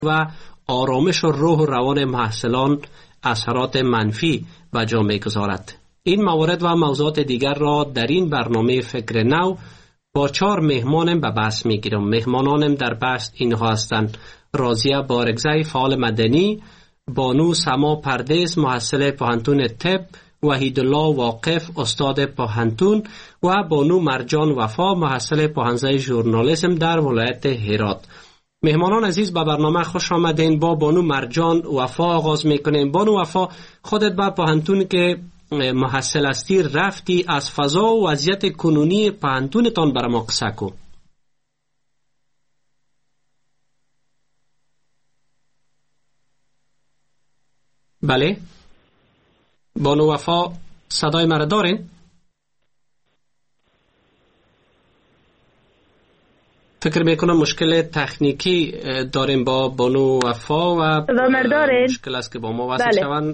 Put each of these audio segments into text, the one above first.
و آرامش و روح و روان محصلان اثرات منفی به جا می‌گذارد. این موارد و موضوعات دیگر را در این برنامه فکر نو با 4 مهمانم به بحث می‌گیرم. مهمانانم در بحث اینها هستند: راضیه بارگزی، فعال مدنی، بانو سما پردیس، محصل پوهنتون طب، وحیدالله واقف، استاد پوهنتون، و بانو مرجان وفا، محصل پوهنځی ژورنالیسم در ولایت هرات. مهمانان عزیز، به برنامه خوش آمدین. با بانو مرجان وفا آغاز میکنیم. بانو وفا، خودت به پوهنتون که محصل هستی رفتی، از فضا و وضعیت کنونی پوهنتونتان برای ما قصه کو. بله بانو وفا، صدای مرا دارین؟ فکر میکنم مشکل تکنیکی داریم با بانو وفا و مشکل است که با ما وصل شوند.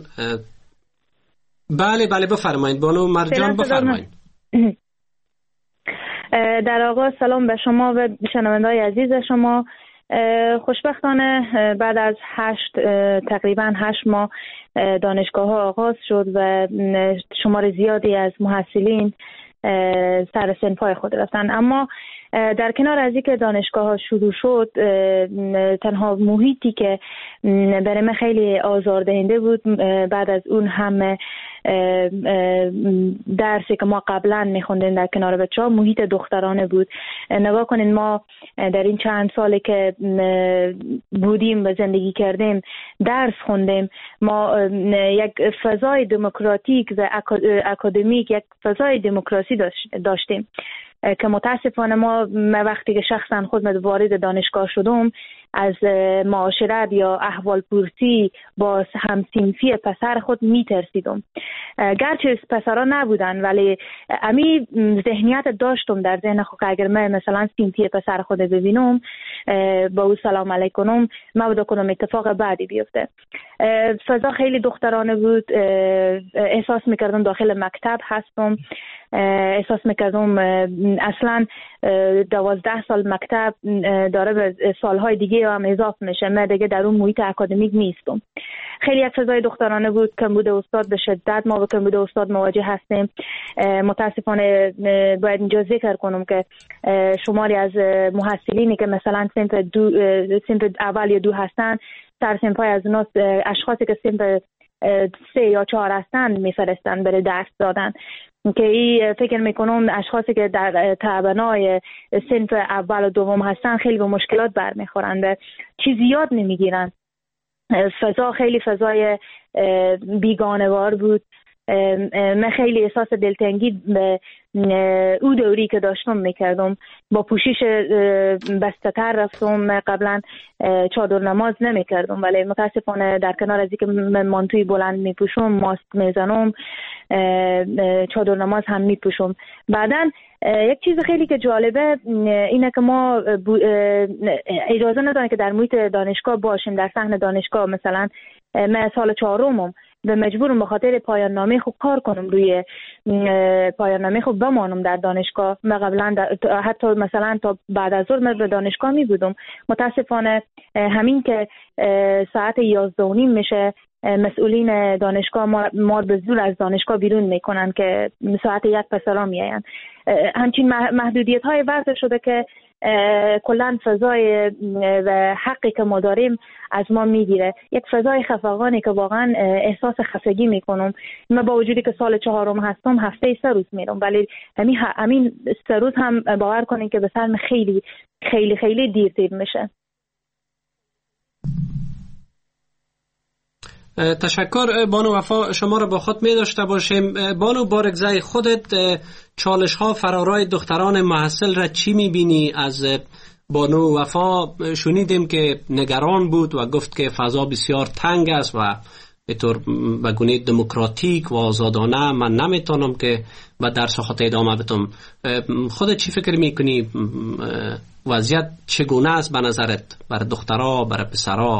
بله بفرمایید بانو مرجان، بفرمایید. در آغاز سلام به شما و شنونده‌های عزیز شما. خوشبختانه بعد از تقریبا 8 ماه دانشگاه ها آغاز شد و شمار زیادی از محصلین سر صنف‌های خود رفتن، اما در کنار از اینکه دانشگاه ها شروع شد، تنها محیطی که برای من خیلی آزاردهنده بود بعد از اون هم درسی که ما قبلا میخوندیم در کنار بچه‌ها، محیط دخترانه بود. نگاه کنین، ما در این چند سالی که بودیم و زندگی کردیم، درس خوندیم، ما یک فضای دموکراتیک و اکادمیک، یک فضای دموکراسی داشتیم که متاسفانه ما وقتی که شخصا خود وارد دانشگاه شدم، از معاشرت یا احوال پرسی با همسنفی پسر خود میترسیدم. گرچه پسرها نبودن، ولی امی ذهنیت داشتم در ذهن خود که اگر من مثلا سنفی پسر خود ببینم، با او سلام علیکنم، مبادا کنم اتفاق بعدی بیفته. فضا خیلی دخترانه بود. احساس میکردم داخل مکتب هستم. احساس میکردم اصلا 12 سال مکتب داره به سالهای دیگه هم اضافه میشه، من دیگه در اون محیط اکادمیک نیستم. خیلی یک فضای دخترانه بود. کمبود استاد به شدت ما با کمبود استاد مواجه هستیم. متاسفانه باید اینجا ذکر کنم که شماری از محصلینی که مثلا صنف اول یا 2 هستن، سر صنف‌های از اونا اشخاصی که صنف 3 یا 4 هستن میفرستن برای درس دادن، که این فکر میکنم اشخاصی که در تعبنای صنف اول و دوم هستن خیلی به مشکلات برمیخورند، چیزی یاد نمیگیرن. فضا خیلی فضای بیگانه‌وار بود. من خیلی احساس دلتنگی به او دوری که داشتم میکردم. با پوشش بسته‌تر رفتم. قبلا چادر نماز نمیکردم، ولی متاسفانه در کنار از اینکه من مانتوی بلند میپوشم، ماسک میزنم، چادر نماز هم میپوشم. بعدن یک چیز خیلی که جالبه اینه که ما اجازه ندارن که در محیط دانشگاه باشیم، در صحن دانشگاه. مثلا من سال 4م و مجبورم به خاطر پایان نامه خوب کار کنم، روی پایان نامه خوب بمانم در دانشگاه. من قبلا حتی مثلا تا بعد از ظهر به دانشگاه می بودم. متاسفانه همین که ساعت 11:30 میشه، مسئولین دانشگاه ما به زور از دانشگاه بیرون میکنن که ساعت 1 پسرا میاین. همچین محدودیت های وضع شده که کلان فضای و حقی که ما داریم از ما میگیره. یک فضای خفقانی که واقعا احساس خفگی میکنم. من با وجودی که سال 4م هستم، هفته 3 روز میرم، ولی همین 3 روز هم باور کنین که به سرم خیلی خیلی خیلی دیر میشه. تشکر بانو وفا، شما را با خود می داشته باشیم. بانو بارگزی، خودت چالش ها فرارای دختران محصل را چی می بینی؟ از بانو وفا شنیدیم که نگران بود و گفت که فضا بسیار تنگ است و به طور بگونه دموکراتیک و آزادانه من نمیتونم که به درس خود ادامه بدم. خودت چی فکر میکنی؟ وضعیت چگونه است به نظرت برای دخترها، برای پسرها؟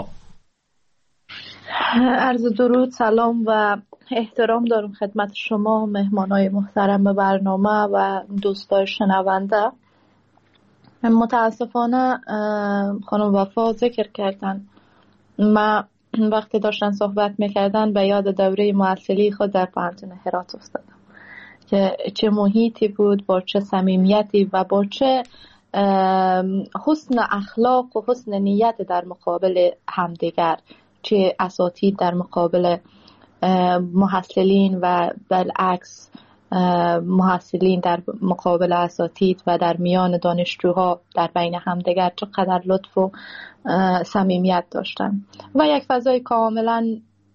عرض درود، سلام و احترام دارم خدمت شما، مهمانای محترم برنامه و دوستای شنونده. متاسفانه خانم وفا ذکر کردن من وقتی داشتن صحبت میکردن به یاد دوره معسلی خود در پانتون هرات افتادم که چه محیطی بود، با چه صمیمیتی و با چه حسن اخلاق و حسن نیت در مقابل همدیگر، چه اساتید در مقابل محصلین و بالعکس محصلین در مقابل اساتید و در میان دانشجوها در بین همدیگر چقدر لطف و صمیمیت داشتن و یک فضای کاملا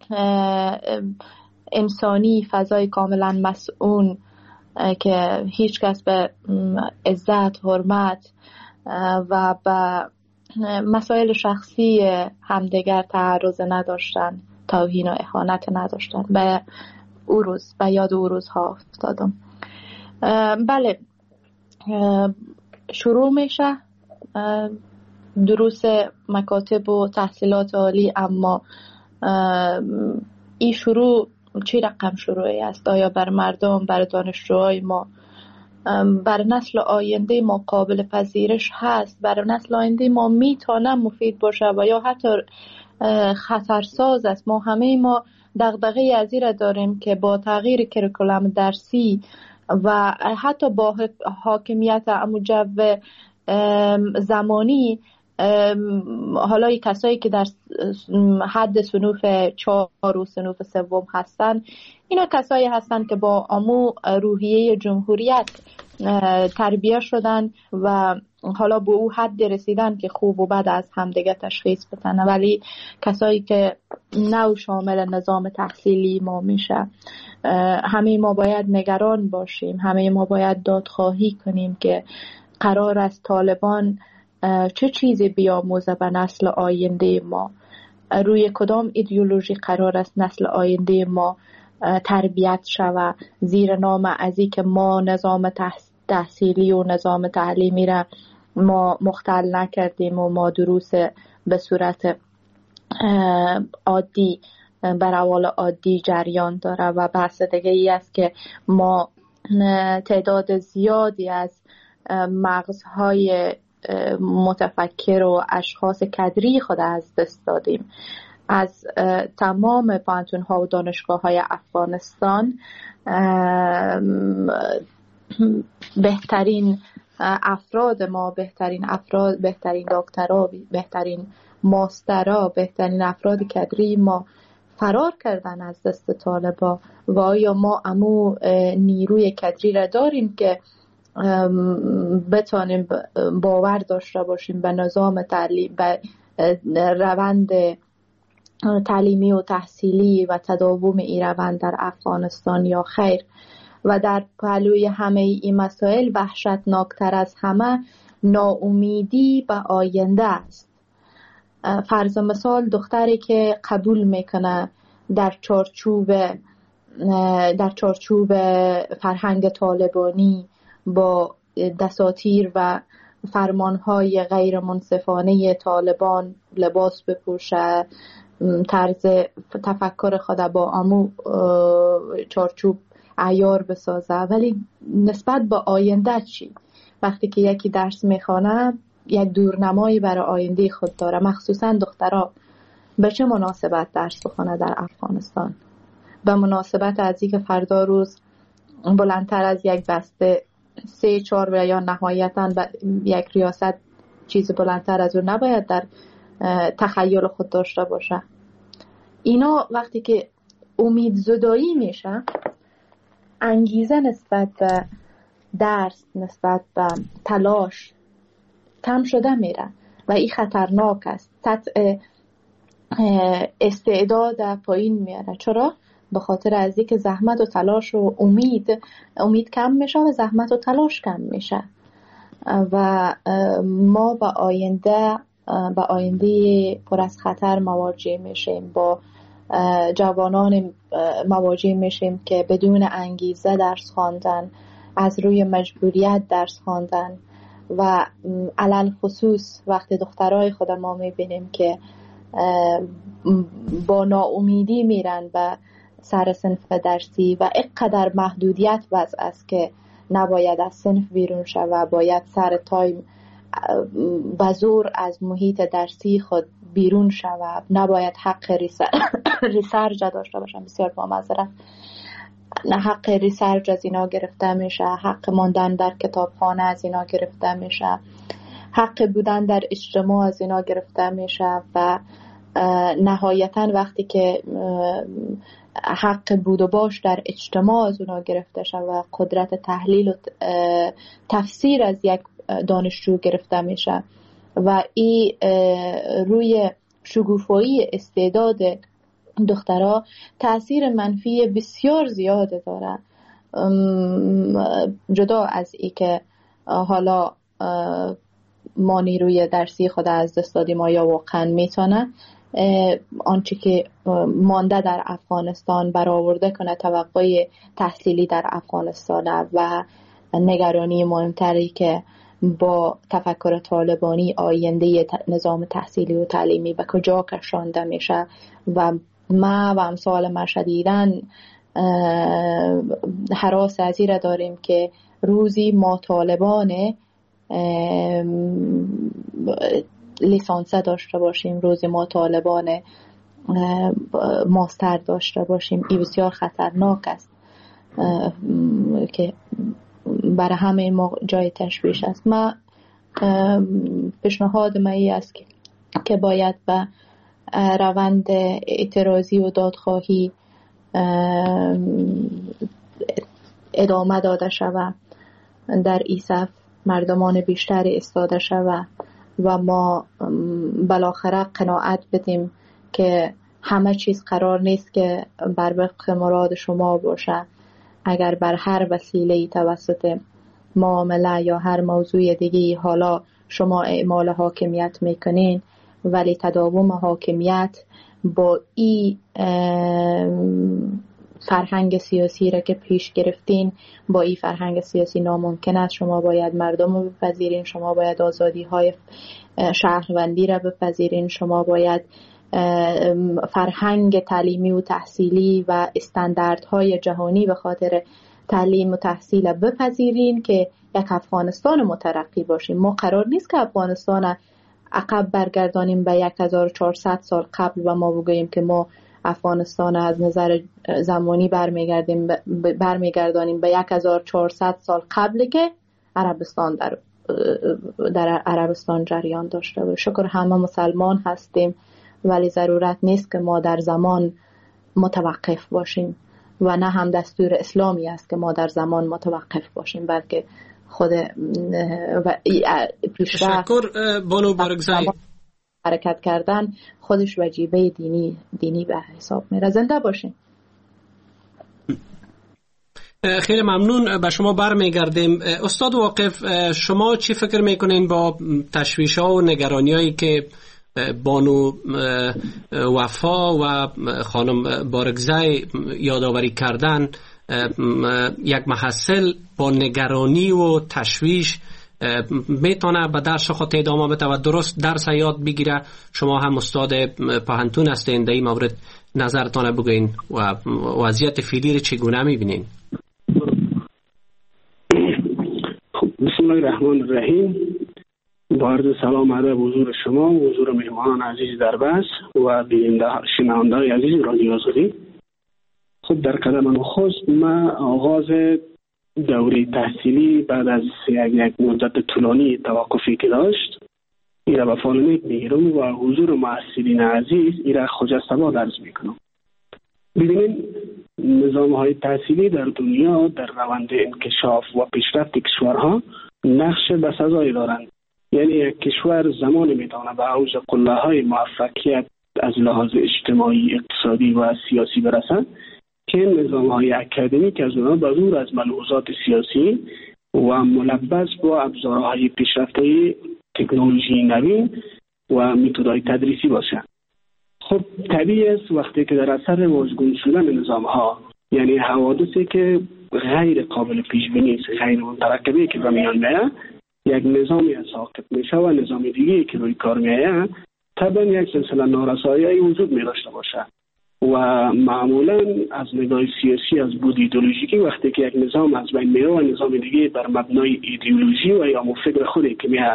انسانی، فضای کاملا مسئول که هیچ کس به عزت، حرمت و به مسائل شخصی همدیگر تعرض نداشتن، توهین و اهانت نداشتن. به یاد او روزها افتادم. بله، شروع میشه دروس مکاتب و تحصیلات عالی، اما این شروع چی رقم شروعی است؟ آیا بر مردم، بر دانشجوهای ما، بر نسل آینده ما قابل پذیرش هست؟ بر نسل آینده ما میتونه مفید باشه و یا حتی خطرساز است؟ ما همه ما دغدغه از این داریم که با تغییر کریکولوم درسی و حتی با حاکمیت جو زمانی، حالا این کسایی که در حد صنوف 4 و صنوف 3 هستن، اینا کسایی هستن که با روحیه جمهوریت تربیه شدن و حالا به او حد رسیدن که خوب و بد از همدیگه تشخیص بدن. ولی کسایی که نو شامل نظام تحصیلی ما میشه، همه ما باید نگران باشیم، همه ما باید دادخواهی کنیم که قرار است طالبان چه چیزی بیاموزه به نسل آینده ما، روی کدام ایدئولوژی قرار است نسل آینده ما تربیت شود، زیر نام ازی که ما نظام تحصیلی و نظام تعلیمی را ما مختل نکردیم و ما دروس به صورت عادی بر روال عادی جریان داره. و بحث دیگه ای است که ما تعداد زیادی از مغزهای متفکر و اشخاص کدری خود از دست دادیم. از تمام پانتون‌ها و دانشگاه‌های افغانستان بهترین افراد ما، بهترین دکترها، بهترین ماسترها، بهترین افراد کدری ما فرار کردن از دست طالبا. و آیا ما امو نیروی کدری را داریم که بتانیم باور داشته باشیم به نظام تعلیم، به روند تعلیمی و تحصیلی و تداوم این روند در افغانستان یا خیر؟ و در پهلوی همه این مسائل وحشتناکتر از همه ناامیدی به آینده است. فرض مثال دختری که قبول میکنه در چارچوب فرهنگ طالبانی با دساتیر و فرمانهای غیر منصفانه طالبان لباس بپوشه، طرز تفکر خود با امو چارچوب عیار بسازه، ولی نسبت به آینده چی؟ وقتی که یکی درس میخوانه یک دورنمایی برای آینده خود داره، مخصوصا دخترها به چه مناسبت درس بخونه در افغانستان؟ به مناسبت از اینکه فردا روز بلندتر از یک بسته 3-4 و یا نهایتا یک ریاست چیز بلندتر از اون نباید در تخیل خود داشته باشه. اینا وقتی که امید زدایی میشه، انگیزه نسبت به درس، نسبت به تلاش کم شده میره و این خطرناک است. سطح استعداد پایین میاره. چرا؟ به خاطر از اینکه زحمت و تلاش و امید کم میشه و زحمت و تلاش کم میشه و ما به آینده پر از خطر مواجه میشیم. با جوانان مواجه میشیم که بدون انگیزه درس خواندن، از روی مجبوریت درس خواندن و علل خصوص وقتی دخترای خود ما میبینیم که با ناامیدی میرن و سر صنف درسی و اینقدر محدودیت وضع است که نباید از صنف بیرون شود و باید سر تایم به زور از محیط درسی خود بیرون شود، نباید حق ریسرچ داشته باشم، بسیار با معذرت، نه حق ریسرچ از اینا گرفته میشه، حق ماندن در کتابخانه از اینا گرفته میشه، حق بودن در اجتماع از اینا گرفته میشه و نهایتا وقتی که حق بود و باش در اجتماع از اونا گرفته شد و قدرت تحلیل و تفسیر از یک دانشجو گرفته میشه و این روی شگوفایی استعداد دخترها تأثیر منفی بسیار زیاده داره. جدا از ای که حالا ما نیروی درسی خود از دست دادیم آیا واقعا میتونه آنچه که مانده در افغانستان برآورده کنه توقع تحصیلی در افغانستان و نگرانی مهمتری که با تفکر طالبانی آینده نظام تحصیلی و تعلیمی به کجا کشانده میشه و ما و امثال ما شدیداً هراس از این داریم که روزی ما طالبان لیسانسه داشته باشیم، روزی ما طالبان ماستر داشته باشیم. این بسیار خطرناک است که برای همه ما جای تشویش است. ما پیشنهاد مایی است که باید به روند اعتراضی و دادخواهی ادامه داده شود، در این صف مردمان بیشتری استاده شود و ما بالاخره قناعت بدیم که همه چیز قرار نیست که بر وفق مراد شما باشه. اگر بر هر وسیله توسط معامله یا هر موضوع دیگه حالا شما اعمال حاکمیت میکنین، ولی تداوم حاکمیت با این فرهنگ سیاسی را که پیش گرفتین، با این فرهنگ سیاسی ناممکن است. شما باید مردم رو بپذیرین، شما باید آزادی های شهروندی را بپذیرین، شما باید فرهنگ تعلیمی و تحصیلی و استانداردهای جهانی به خاطر تعلیم و تحصیل بپذیرین که یک افغانستان مترقی باشیم. ما قرار نیست که افغانستان عقب برگردانیم به 1400 سال قبل و ما بگوییم که ما افغانستان از نظر زمانی برمیگردانیم به 1400 سال قبل که عربستان در عربستان جریان داشته و شکر همه مسلمان هستیم، ولی ضرورت نیست که ما در زمان متوقف باشیم و نه هم دستور اسلامی است که ما در زمان متوقف باشیم، بلکه خود تشکر بانو بارگزای. حرکت کردن خودش وجیبه دینی به حساب میره. زنده باشیم. خیلی ممنون. به شما برمیگردیم. استاد واقف، شما چی فکر میکنین با تشویش ها و نگرانی هایی که بانو وفا و خانم بارگزای یادآوری کردن؟ یک محصل با نگرانی و تشویش میتونه به درس خود ادامه بده و درست درس یاد بگیره. شما هم استاد پوهنتون هستین، در این مورد نظرتان بگوین و وضعیت فعلی رو چگونه میبینین؟ بسم الله الرحمن الرحیم. با عرض سلام و ادب حضور شما و حضور مهمان عزیز در بحث و شنونده‌های عزیز رادیو آزادی. خب در قدم نخست ما آغاز دوره تحصیلی بعد از یک مدت طولانی توقفی که داشت این را به فالونیت میگیرم و حضور محصلین عزیز این را خجسته باد عرض میکنم. ببینید، نظام های تحصیلی در دنیا در روند انکشاف و پیشرفت کشورها نقش بسزایی دارند. یعنی یک کشور زمانی میتونه به اوج قله های موفقیت از لحاظ اجتماعی، اقتصادی و سیاسی برسد که نظام های اکادمیک از اونها به زور از ملحوظات سیاسی و ملبس با ابزارهای پیشرفته تکنولوژی نوین و متدهای تدریسی باشه. خب طبیعی است وقتی که در اثر واژگون شدن نظام ها، یعنی حوادثی که غیر قابل پیش بینی است، غیر مترقبه که به میان میاد، یک نظامی از ساقط میشه و نظام دیگه که روی کار میاد، طبعا یک سلسله نارسایی وجود می داشته باشه و معمولا از نگاه سیاسی، از بود ایدئولوژیکی، وقتی که یک نظام از بین میره و نظام دیگه بر مبنای ایدئولوژی و یا فکر خودی که میاد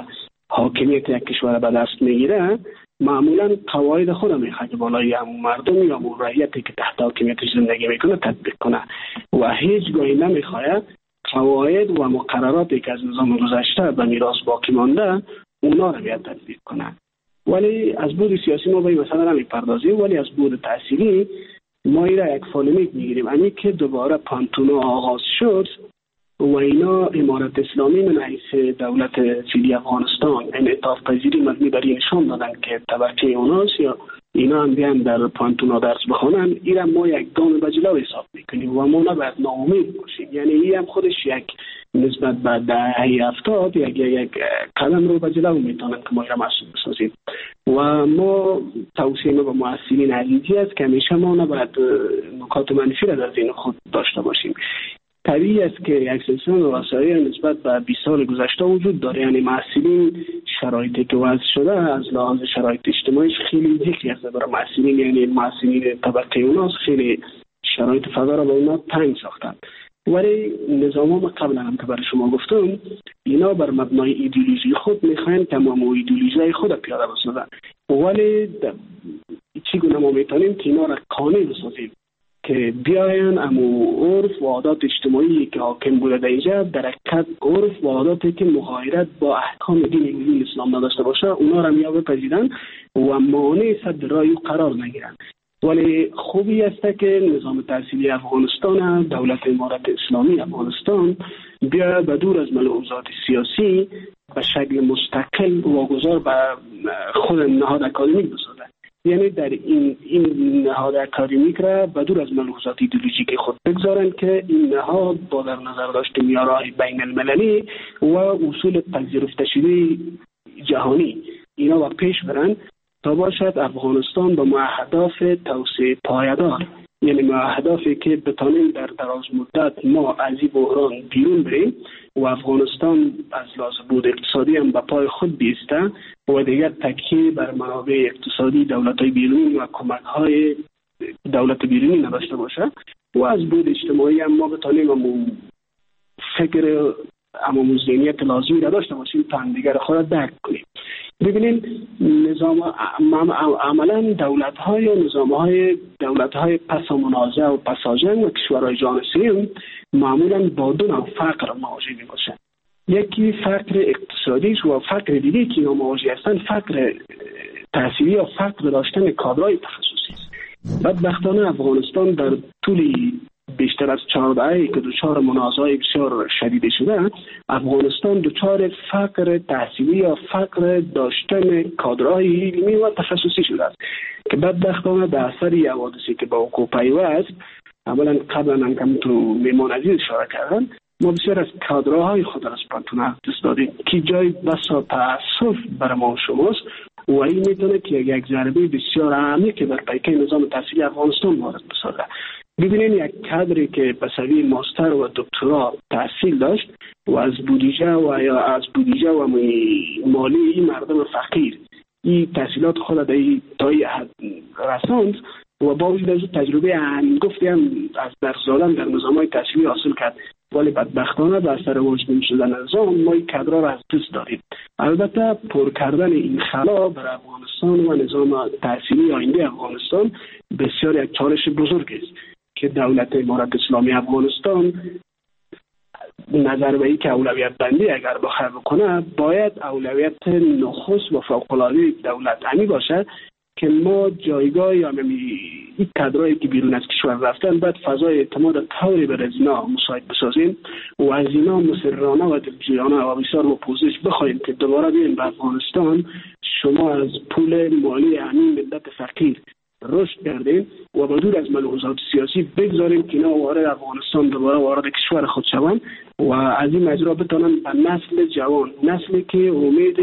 حاکمیت یک کشور به دست میگیره، معمولا قواعد خود میخواد که بالای همون مردم یا رعیتی که تحت حاکمیتش زندگی میکنه تطبیق کنه و هیچ گاهی نمیخواد قواعد و مقرراتی که از نظام گذشته به میراث باقی مانده اونا رو بیاد تطبیق کنه. ولی از بود سیاسی ما به این مسئله نمیپردازیم، ولی از بود تحصیلی ما ایرا یک فالمیک میگیریم. امی که دوباره پانتونا آغاز شد و اینا امارت اسلامی من حیث دولت فیلی افغانستان انعطاف پذیری مبنی بر این نشان دادن که طبقه اوناست یا اینا هم بیان در پانتونا درس بخونن. ایرا ما یک گام به جلو حساب میکنیم و ما نباید ناامید باشیم. یعنی این هم خودش یک نسبت به دهه 70 یک قدم رو به جلو میتونن که ما ایرا مسئول بسازیم. و ما توصیه ما به مؤثرین عزیزی است که همیشه ما نباید نکات منفی را در ذهن خود داشته باشیم. طبیعی است که یک سلسله وسایل نسبت به 20 سال گذشته وجود داره. یعنی مسئولین شرایطی که وضع شده از لحاظ شرایط اجتماعیش خیلی ذکری است برای مسئولین، یعنی مسئولین طبقه اوناست خیلی شرایط فضا را به اونا تنگ ساختن. ولی نظام ما قبلا هم که برای شما گفتم اینا بر مبنای ایدئولوژی خود میخواین تمام ایدئولوژی خود پیاده بسازن. ولی چگونه ما میتونیم که اینا را قانونی بسازیم که بیاین امو عرف و عادات اجتماعی که حاکم بوده در اینجا در حقیقت عرف و عاداتی که مغایرت با احکام دین اسلام نداشته باشه اونا را میابه پذیرن و مانع صد رای قرار نگیرن. ولی خوبی است که نظام تحصیلی افغانستان، دولت امارت اسلامی افغانستان بیا به دور از ملحوظات سیاسی به شکل مستقل واگذار به خود نهاد اکادمیک بسازه. یعنی در این نهاد اکادمیک را به دور از ملحوظات ایدئولوژیک خود بگذارند که این نهاد با در نظر داشت معیارهای بین المللی و اصول پذیرفته شده جهانی اینا با پیش برند تا باشد افغانستان با اهداف توسعه پایدار، یعنی اهدافی که بتانیم در دراز مدت ما از این بحران بیرون بریم و افغانستان از لحاظ بود اقتصادی هم به پای خود بیسته و دیگر تکیه بر منابع اقتصادی دولت‌های بیرونی و کمک‌های دولت بیرونی نداشته باشه و از بود اجتماعی هم ما بتانیم فکر ذهنیت لازمی را داشته باشیم تا دیگر خود درک کنیم. ببینید نظام عملا دولت‌های یا دولت‌های پس منازعه و پساجنگ و کشورهای جانشین معمولا با دو نوع فقر مواجه می‌باشند. یکی فقر اقتصادی و فقر دیگه که اینا مواجه هستند فقر تحصیلی یا فقر داشتن کادرهای تخصصی است. بدبختانه افغانستان در طول بیشتر از 4 دهه که دچار منازعه بسیار شدید شده، افغانستان دچار فقر تحصیلی یا فقر داشتن کادرهای علمی و تخصصی شده است که بدبختانه در اثر حوادثی که با وقوع پیوست، اولا قبلا هم که تو میمان عزیز اشاره کردن، ما بسیار از کادرهای خود را از پانتون دست دادیم که جای بسا تأسف برای ما شماست و این میتونه که یک ضربه بسیار عمیق که در پیکر نظام تحصیلی افغانستان وارد بسازه. ببینید یک کادری که به سوی ماستر و دکترا تحصیل داشت و از بودجه و مالی این مردم فقیر این تحصیلات خود تا حد رساند و با وجود از تجربه گفتی هم از درس دادن در نظام‌های تحصیلی حاصل کرد، ولی بدبختانه به اثر واجد شدن نظام ما این کادرها را از دست داریم. البته پر کردن این خلا بر افغانستان و نظام تحصیلی آینده افغانستان بسیار یک چالش بزرگ است که دولت امارت اسلامی افغانستان نظر به این که اولویت بندی اگر بخواد بکنه باید اولویت نخست و فوق‌العاده دولت همی باشد که ما جایگاه یا این کادرایی که بیرون از کشور رفتن باید فضای اعتماد طوری بر از اینا مساعد بسازیم و از اینا مسررانه و دلجویانه و بسیار با پوزش بخواهیم که دوباره بیاین به افغانستان شما از پول مالی همین ملت فقیر رشد کردیم و با دور از ملحوظات سیاسی بگذاریم که اینا وارد افغانستان دوباره وارد کشور خود شوند و از این مجرا بتونن به نسل جوان، نسلی که امید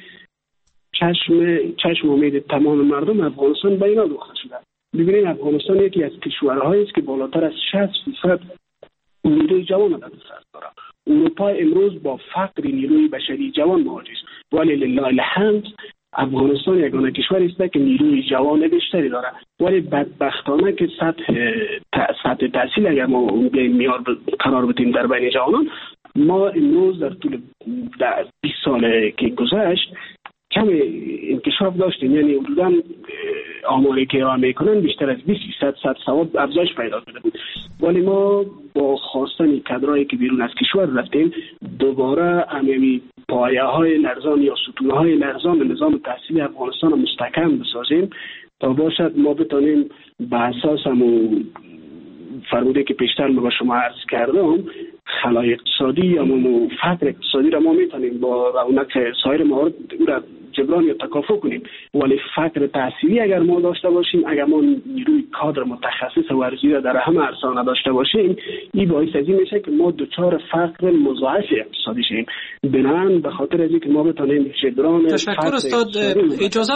چشم امید تمام مردم افغانستان به اینا دوخته شده. ببینید افغانستان یکی از کشورهایی است که بالاتر از 60% نیروی جوان در دست داره. اروپا امروز با فقر نیروی بشری جوان مواجه است، ولی لله الحمد افغانستان یگانه کشوری است که نیروی جوان بیشتری داره، ولی بدبختانه که سطح تحصیل اگر ما معیار قرار بدیم در بین جوانان ما امروز در طول 20 سال که گذشت کم انکشاف داشتیم، یعنی حدوداً آماری که ارائه میکنن بیشتر از 20% سواد افزایش پیدا کرده بود، ولی ما با خواستن کادرایی که بیرون از کشور رفتیم دوباره همین پایه های لرزان یا ستون های لرزان نظام تحصیلی افغانستان مستحکم بسازیم تا باشد ما بتانیم به اساس همون فرموده که پیشتر ما به شما عرض کردم خلای اقتصادی یا فقر اقتصادی را ما میتونیم با رونق سایر موارد را جبران یا تکافؤ کنیم، ولی فقر تحصیلی اگر ما داشته باشیم، اگر ما نیروی کادر متخصص و ورزی را در همه عرصه‌ها داشته باشیم، این باعث از این میشه که ما دچار فقر مضاعف اقتصادی شیم. بنابراین به خاطر از اینکه ما بتونیم جبران تشکر استاد. اجازه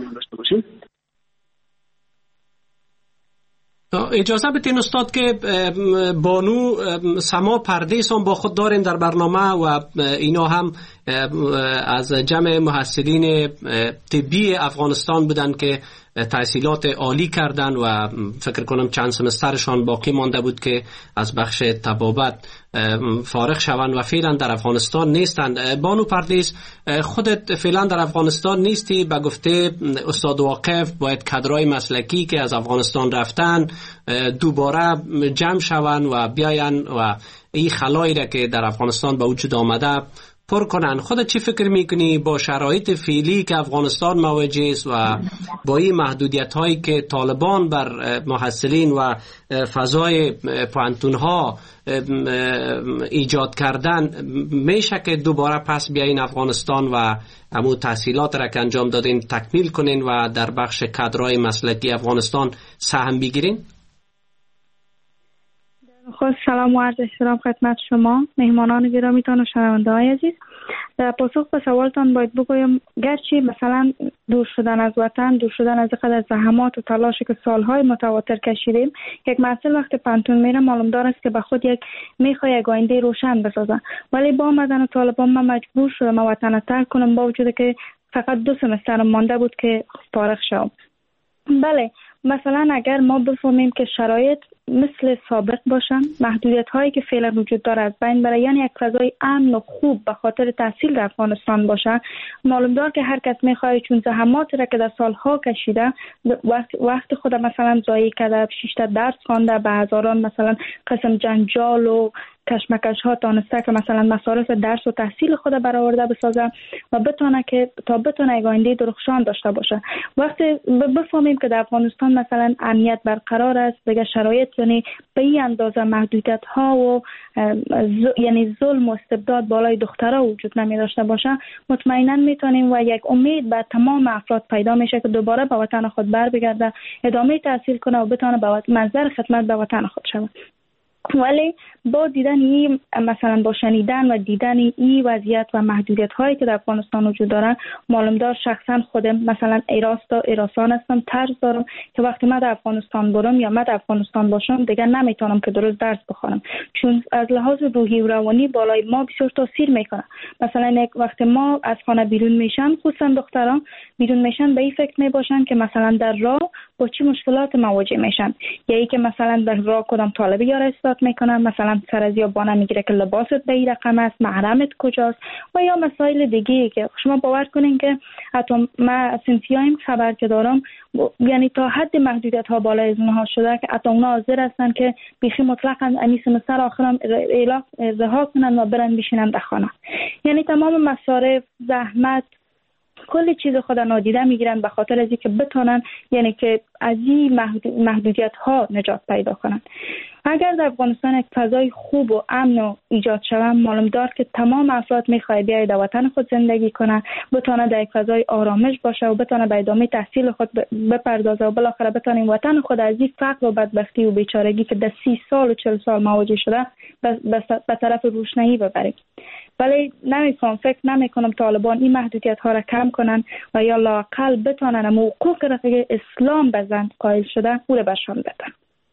بدین استاد که بانو سما پردیس هم با خود داریم در برنامه و اینا هم از جمع محصلین طبی افغانستان بودن که تحصیلات عالی کردن و فکر کنم چند سمسترشان باقی مانده بود که از بخش طبابت فارغ شوند و فعلا در افغانستان نیستند. بانو پردیس، خودت فعلا در افغانستان نیستی، به گفته استاد واقف باید کادرای مسلکی که از افغانستان رفتن دوباره جمع شوند و بیاین و این خلایی را که در افغانستان به وجود آمده پر کنن. خودت چی فکر میکنی با شرایط فعلی که افغانستان مواجه است و با این محدودیت هایی که طالبان بر محصلین و فضای پانتونها ایجاد کردن، میشه که دوباره پس بیاین افغانستان و همون تحصیلات را که انجام دادین تکمیل کنین و در بخش کادرهای مسلکی افغانستان سهم بگیرین؟ خود سلام و عرض احترام خدمت شما مهمانان گرامیتان و شنونده های عزیز. در پاسخ به سوالتان باید بگویم گرچه مثلا دور شدن از وطن، دور شدن از قدر زحمات و تلاشی که سالهای متواتر کشیدیم، یک محصل وقت پانتون میره معلوم دار است که به خود میخواد یک آینده روشن بسازه، ولی با آمدن طالبان من مجبور شدم وطن ترک کنم با وجود که فقط 2 سمستر مانده بود که فارغ شدم. بله، مثلا اگر ما بفهمیم که شرایط مثل سابق باشن، محدودیت هایی که فعلا وجود داره از بین بره، یعنی یک فضای امن و خوب به خاطر تحصیل در افغانستان باشه، معلوم دار که هر کس میخواد چون زحماتی را که در سالها کشیده وقت خود مثلا ضایع کرده، 6 تا درس خوانده، به هزاران مثلا قسم جنجال و کشمکش ها تانسته که مثلا مصارف درس و تحصیل خود برآورده بسازه و بتونه که تا بتونه یک آینده درخشان داشته باشه. وقتی بفهمیم که در افغانستان مثلا امنیت برقرار است، دیگه شرایط یعنی به این اندازه محدودیت ها و یعنی ظلم و استبداد بالای دخترها وجود نمی داشته باشه، مطمئنا میتونیم و یک امید به تمام افراد پیدا میشه که دوباره به وطن خود بر بگرده، ادامه تحصیل کنه و بتونه به منظر خدمت به وطن خود شود. ولی با دیدن این مثلا با شنیدن و دیدن این وضعیت و محدودیت هایی که در افغانستان وجود داره، معلوم دار شخصا خودم مثلا ایراسان هستم، ترس دارم که وقتی من در افغانستان برم یا من در افغانستان باشم دیگه نمیتونم که درست درس بخونم، چون از لحاظ روحی و روانی بالای ما بسیار تاثیر میکنه. مثلا وقتی ما از خانه بیرون میشن، خصوصا دختران بیرون میشن، به این فکر میباشن که مثلا در راه با چه مشکلات مواجه میشن، یا ای که مثلا در راه کدام طالبی یا استاد میکنن، مثلا سر از یابانه میگیره که لباست به این رقم است، محرمت کجاست، و یا مسائل دیگه که شما باور کنین که حتی ما سنفیایم خبر که دارم، یعنی تا حد محدودیت ها بالای از اونها شده که حتی اونا حاضر هستن که بیخی مطلقاً امی سمستر آخرم رها کنن و برن بشینن در خانه. یعنی تمام مصارف، زحمت، کل چیز خود نادیده میگیرن به خاطر از اینکه بتونن یعنی که از این محدودیت ها نجات پیدا کنن. اگر در افغانستان یک فضای خوب و امن و ایجاد شود، معلوم دار که تمام افراد میخواد بیاید در وطن خود زندگی کنه، بتونه در یک فضای آرامش باشه و بتونه به ادامه تحصیل خود بپردازه و بالاخره بتونه وطن خود از این فقر و بدبختی و بیچارگی که در 30 سال و 40 سال مواجه شده به طرف روشنایی ببریم. ولی فکر نمیکنم طالبان این محدودیت ها را کم کنن و یا لااقل بتونن حقوق رفیق اسلام به زن قائل شده او را بشان بدن.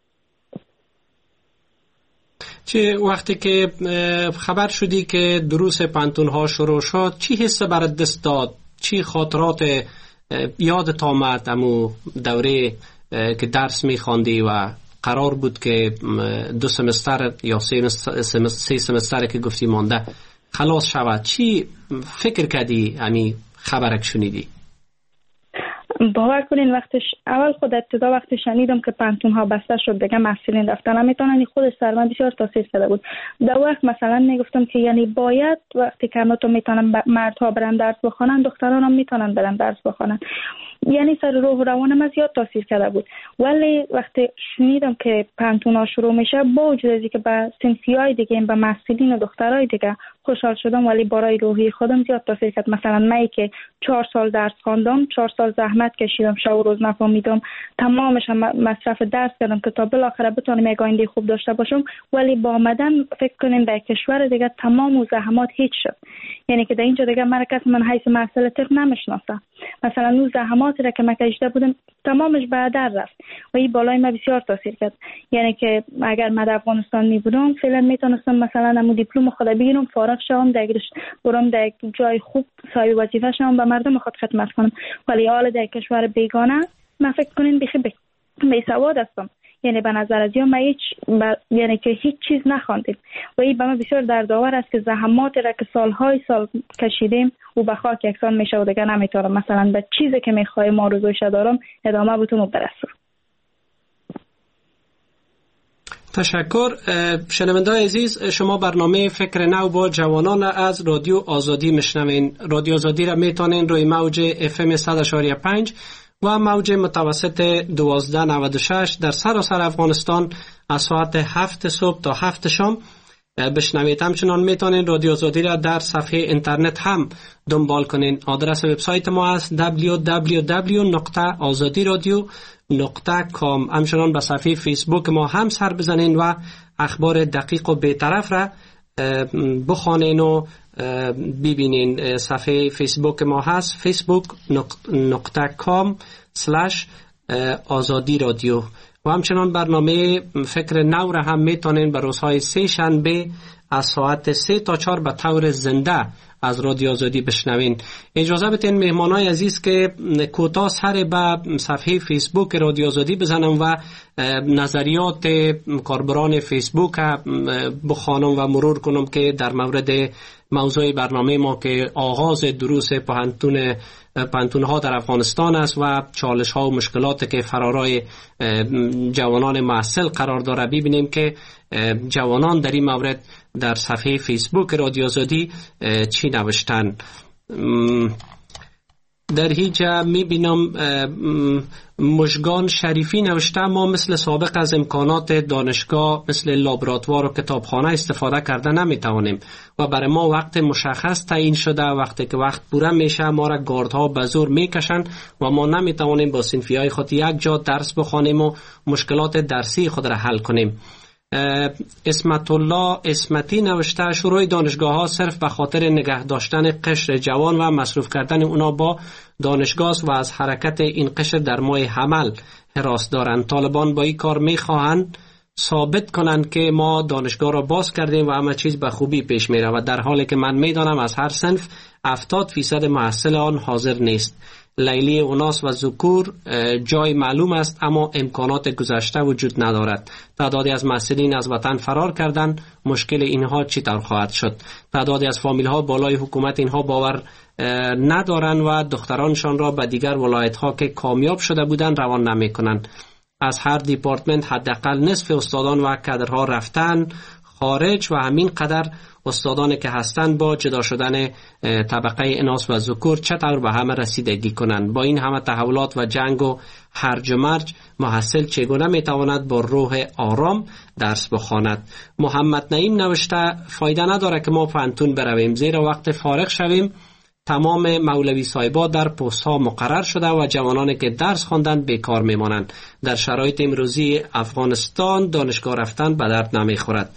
چه وقتی که خبر شدی که دروس پانتون ها شروع شد، چی حس برات دست داد؟ چی خاطرات یادت آمد امو دوره که درس میخواندی و قرار بود که 2 سمستر یا 3 سمستر که گفتی مانده خلاص شود. چی فکر کردی یعنی خبرک شنیدی؟ باور کنین اول خود ابتدا وقتی شنیدم که پانتون ها بسته شد دیگه محصلین رفتن نمیتونن، خود سر من بسیار تاثیر کرده بود. در وقت مثلا میگفتم که یعنی باید وقتی که تو میتونن مردها برن درس بخونن، دختران هم میتونن برن درس بخونن. یعنی سر روح و روانم از زیاد تاثیر کرده بود. ولی وقتی شنیدم که پانتون ها شروع میشه، با وجود از اینکه به صنفیای دیگه به محصلین و دخترای دیگه خوشحال شدم، ولی برای روحی خودم زیاد تاثیر کرد. مثلا من که 4 سال درس خواندم، 4 سال زحمت کشیدم، شب و روز نفهمیدم، تمامش مصرف درس کردم که تا بالاخره بتونم یک آینده خوب داشته باشم، ولی با آمدن فکر کنیم به کشور دیگه تمام و زحمات هیچ شد. یعنی که در اینجا دیگه من حیث محصل طب نمیشناسم. مثلا اون زحماتی را که من کشیده بودم تمامش به در رفت و این بالای من بسیار تاثیر کرد. یعنی که اگر من در افغانستان می بودم فعلا میتونستم مثلا امو دیپلم خود بگیرم، فارغ شوم، برم در جای خوب صاحب وظیفه شوم، به مردم خود خدمت کنم. ولی حالا در کشور بیگانه من فکر کنین بی سواد هستم. یعنی به نظر از یعنی که هیچ چیز نخواندیم و این به من بسیار دردآور است که زحماتی را که سالهای سال کشیدیم و به خاک یکسان میشه و دیگه نمیتونم مثلا به چیزی که میخوایم آرزوش دارم ادامه بتونم و برسم. تشکر. شنونده‌های عزیز، شما برنامه فکر نو با جوانان از رادیو آزادی میشنوین. رادیو آزادی را میتونین روی موج FM 100.5 و موج متوسط 1296 در سراسر افغانستان از ساعت 7 صبح تا 7 شام بشنوید. همچنان میتونین رادیو آزادی را در صفحه اینترنت هم دنبال کنین. آدرس وبسایت ما است www.azadiradio.com. همچنان به صفحه فیسبوک ما هم سر بزنین و اخبار دقیق و بی‌طرف را بخوانین و ببینین. صفحه فیسبوک ما هست facebook.com/azadi-radio و همچنان برنامه فکر نو را هم میتونین به روزهای 3 شنبه از ساعت 3 تا 4 به طور زنده از رادیو آزادی بشنوین. اجازه بدین مهمانای عزیز که کوتاه سر به صفحه فیسبوک رادیو آزادی بزنم و نظریات کاربران فیسبوک بخوانم و مرور کنم که در مورد موضوع برنامه ما که آغاز دروس پانتون‌ها در افغانستان است و چالش‌ها و مشکلاتی که فرارای جوانان محصل قرار داره، ببینیم که جوانان در این مورد در صفحه فیسبوک رادیو آزادی چی نوشتن. در هیجا میبینم مژگان شریفی نوشته ما مثل سابق از امکانات دانشگاه مثل لابراتوار و کتابخانه استفاده کرده نمیتوانیم و برای ما وقت مشخص تعیین شده. وقتی که وقت پوره میشه ما را گاردها به زور میکشن و ما نمیتوانیم با صنفیای خود یک جا درس بخوانیم و مشکلات درسی خود را حل کنیم. اسمت الله اسمتی نوشته شروع دانشگاه ها صرف به خاطر نگه داشتن قشر جوان و مصروف کردن اونا با دانشگاه و از حرکت این قشر در ماه حمل حراس دارند. طالبان با این کار میخواهند ثابت کنند که ما دانشگاه را باز کردیم و همه چیز به خوبی پیش میره و در حالی که من میدانم از هر صنف 70% محصل آن حاضر نیست. لیلی اوناس و ذکور جای معلوم است اما امکانات گذشته وجود ندارد. تعدادی از محصلین از وطن فرار کردند. مشکل اینها چطور خواهد شد؟ تعدادی از فامیل ها بالای حکومت اینها باور ندارند و دخترانشان را به دیگر ولایت ها که کامیاب شده بودند روان نمی کنند. از هر دیپارتمنت حداقل نصف استادان و کادرها رفتن خارج و همین قدر استادانی که هستند با جدا شدن طبقه اناث و ذکور چطور به همه رسیدگی کنند؟ با این همه تحولات و جنگ و هرج و مرج محصل چگونه میتواند با روح آرام درس بخواند؟ محمد نعیم نوشته فایده نداره که ما پانتون برویم، زیرا وقت فارغ شویم تمام مولوی صاحبا در پست ها مقرر شده و جوانانی که درس خواندن بیکار میمانند. در شرایط امروزی افغانستان دانشگاه رفتن به درد نمیخورد.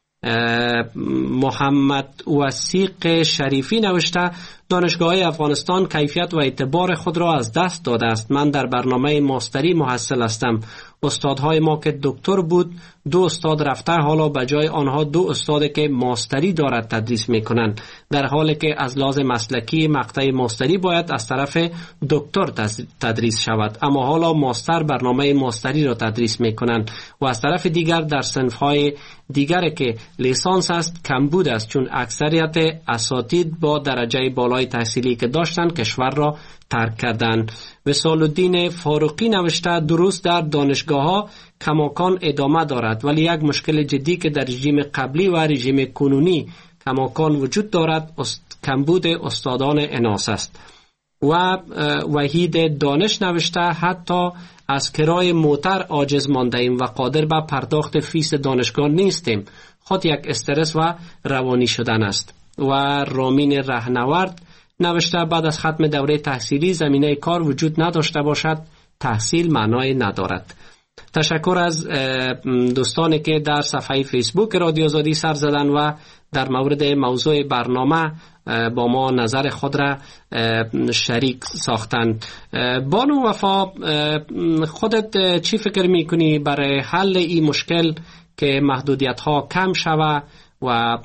محمد وثیق شریفی نوشته دانشگاه افغانستان کیفیت و اعتبار خود را از دست داده است. من در برنامه ماستری محصل هستم. استادهای ما که دکتر بود 2 استاد رفته، حالا به جای آنها 2 استاد که ماستری دارد تدریس میکنند. در حالی که از لحاظ مسلکی مقطع ماستری باید از طرف دکتر تدریس شود، اما حالا ماستر برنامه ماستری را تدریس میکنند و از طرف دیگر در صنف‌های دیگر که لیسانس است کمبود است، چون اکثریت اساتید با درجه بالای تحصیلی که داشتند کشور را ترک کردند. وصال الدین فاروقی نوشته درست در دانشگاه‌ها کماکان ادامه دارد، ولی یک مشکل جدی که در رژیم قبلی و رژیم کنونی کماکان وجود دارد کمبود استادان اناث است. و وحید دانش نوشته حتی از کرای موتر عاجز مانده ایم و قادر به پرداخت فیس دانشگاه نیستیم، خود یک استرس و روانی شدن است. و رامین رهنورد نوشته بعد از ختم دوره تحصیلی زمینه کار وجود نداشته باشد تحصیل معنای ندارد. تشکر از دوستانی که در صفحه فیسبوک رادیو آزادی سر زدن و در مورد موضوع برنامه با ما نظر خود را شریک ساختند. بانو وفا، خودت چی فکر میکنی برای حل این مشکل که محدودیت ها کم شود و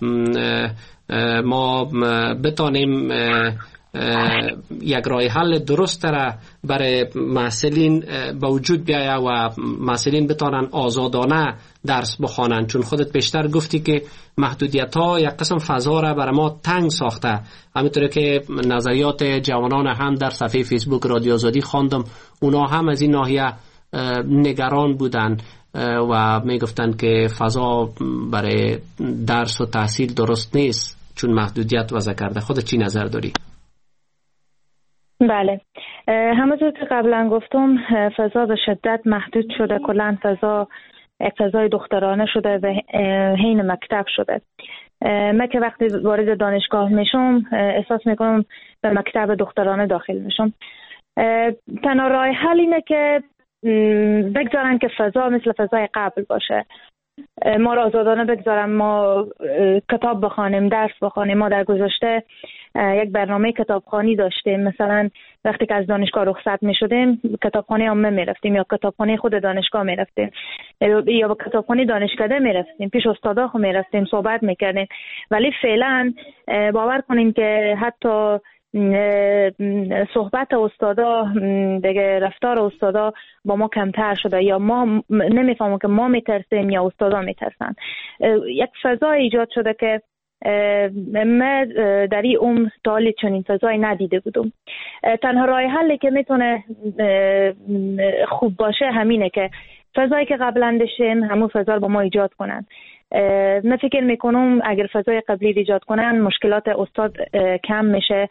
ما بتانیم یک راه حل درست را برای محصلین به وجود بیاید و محصلین بتانن آزادانه درس بخوانند؟ چون خودت بیشتر گفتی که محدودیت ها یک قسم فضا را برای ما تنگ ساخته، همینطوره که نظریات جوانان هم در صفحه فیسبوک رادیو آزادی خواندم، اونا هم از این ناحیه نگران بودن و میگفتن که فضا برای درس و تحصیل درست نیست چون محدودیت وضع کرده. خودت چی نظر داری؟ بله، همونطور که قبلا گفتم فضا به شدت محدود شده، کلا فضا یک فضای دخترانه شده و حین مکتب شده. من که وقتی وارد دانشگاه میشم احساس میکنم به مکتب دخترانه داخل میشم. تنها راه حل اینه که بگذارن که فضا مثل فضای قبل باشه، ما را آزادانه بگذارن ما کتاب بخوانیم، درس بخوانیم. ما در گذشته یک برنامه کتابخوانی داشتیم، مثلا وقتی که از دانشگاه رخصت می شدیم کتابخانه عامه می رفتیم یا کتابخانه خود دانشگاه می رفتیم یا به کتابخانه دانشکده می رفتیم، پیش استادا می رفتیم صحبت می کردیم. ولی فعلا باور کنین که حتی صحبت استادا دیگه، رفتار استادا با ما کمتر شده، یا ما نمیفهمم که ما میترسیم یا استادا میترسن. یک فضا ایجاد شده که من در این عمر تا حالی چنین فضای ندیده بودم. تنها راه حلی که میتونه خوب باشه همینه که فضایی که قبلا داشتیم همون فضا رو با ما ایجاد کنن. من فکر میکنم اگر فضای قبلی ایجاد کنن مشکلات استاد کم میشه.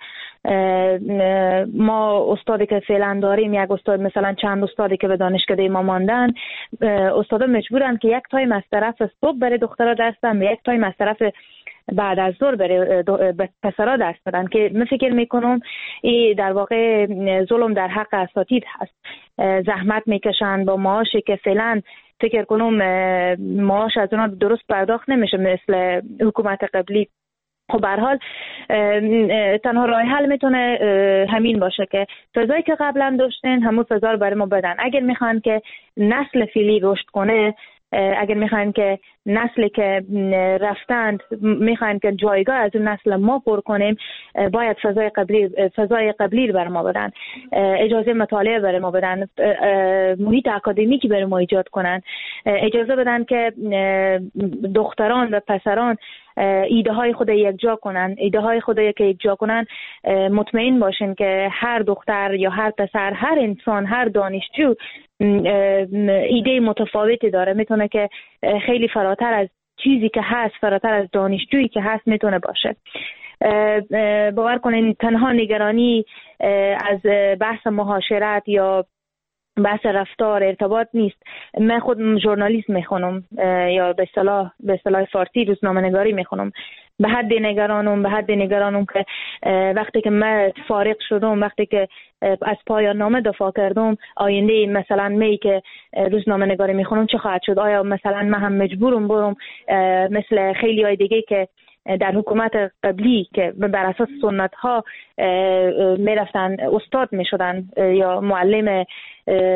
ما استادی که فعلا داریم، یک استاد مثلا چند استادی که به دانشکده ما ماندن، استادا مجبورن که یک تایم از طرف صبح برای دخترها درس بدن و یک تایم از طرف بعد از ظهر برای پسرها درس بدن، که من فکر میکنم این در واقع ظلم در حق اساتید هست. زحمت میکشن با معاشی که فعلا فکر کنم معاش از اونا درست پرداخت نمیشه مثل حکومت قبلی. خب به هر حال تنها راه حل میتونه همین باشه که فضایی که قبلا داشتن همون فضا رو برای ما بدن. اگر میخوان که نسل فعلی رشد کنه، اگر میخوان که نسلی که رفتند میخوان که جایگاه از اون نسل ما پر کنیم، باید فضای قبلی رو برای ما بدن، اجازه مطالعه برای ما بدن، محیط اکادمیکی برای ما ایجاد کنن، اجازه بدن که دختران و پسران ایده های خود یک جا کنن. ایده های خود که یک جا کنن مطمئن باشین که هر دختر یا هر پسر، هر انسان، هر دانشجو ایده متفاوتی داره، میتونه که خیلی فراتر از چیزی که هست، فراتر از دانشجویی که هست میتونه باشه. باور کنین تنها نگرانی از بحث معاشرت یا بحث رفتار ارتباط نیست. من خود ژورنالیسم میخونم یا به اصطلاح فارسی روزنامه‌نگاری میخونم. به حد نگرانم که وقتی که من فارغ شدم، وقتی که از پایان نامه دفاع کردم، آینده مثلا می که روزنامه نگاری میخونم چه خواهد شد؟ آیا مثلا من هم مجبورم برم مثل خیلی های دیگه که در حکومت قبلی که بر اساس سنت ها میرفتن استاد میشدن یا معلم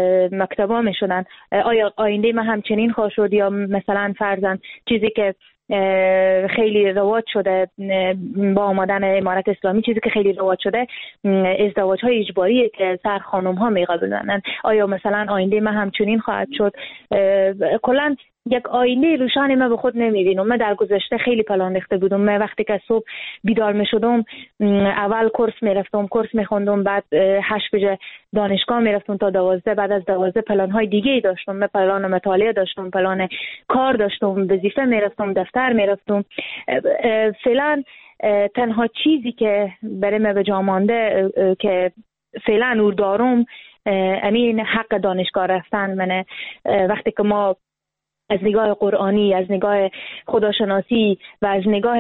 مکتبا میشدن، آیا آینده من همچنین خواهد شد؟ یا مثلا فرضاً چیزی که خیلی رواج شده با آمدن امارت اسلامی. چیزی که خیلی رواج شده ازدواج های اجباریه که سر خانم ها میقبولن. آیا مثلا آینده من همچنین خواهد شد؟ کلا یک آینده روشنی من به خود نمیبینم. من در گذشته خیلی پلان ریخته بودم. من وقتی که صبح بیدار میشدم اول کورس میرفتم، کورس میخوندم، بعد 8 بجه دانشگاه میرفتم تا 12، بعد از 12 پلان های دیگه ای داشتم. من پلان مطالعه داشتم، پلان کار داشتم، وظیفه میرفتم، دفتر میرفتم. فعلا تنها چیزی که برای من به جا مانده که فعلا نور دارم امین حق دانشگاه رفتن منه. وقتی که ما از نگاه قرآنی، از نگاه خداشناسی و از نگاه